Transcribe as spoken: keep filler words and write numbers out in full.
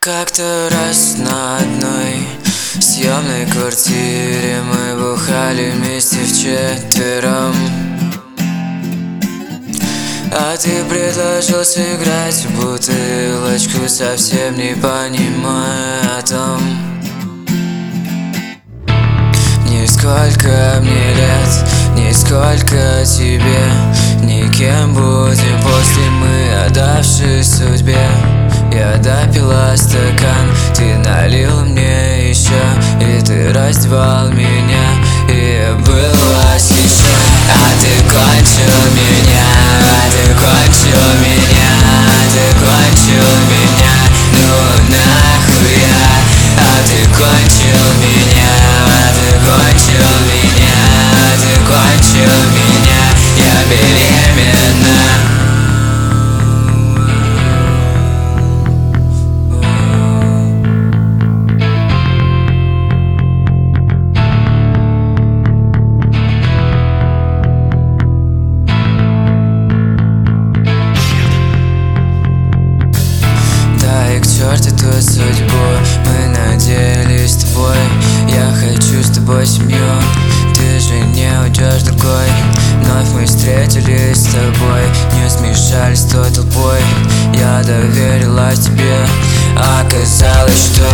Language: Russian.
Как-то раз на одной съемной квартире мы бухали вместе вчетвером, а ты предложил сыграть в бутылочку, совсем не понимая о том, нисколько мне лет, нисколько тебе, никем будем после мы, отдавшись судьбе. Я допила стакан, ты налил мне еще, и ты раздевал меня, и я был восхищен. А ты кончил меня, а ты кончил меня, а ты кончил меня, ну нахуя. А ты кончил меня, а ты кончил меня, а ты кончил меня, я беременна. Черт эту судьбу, мы надеялись с тобой. Я хочу с тобой семью, ты же не уйдешь другой. Вновь мы встретились с тобой, не смешались с той толпой. Я доверилась тебе, оказалось, что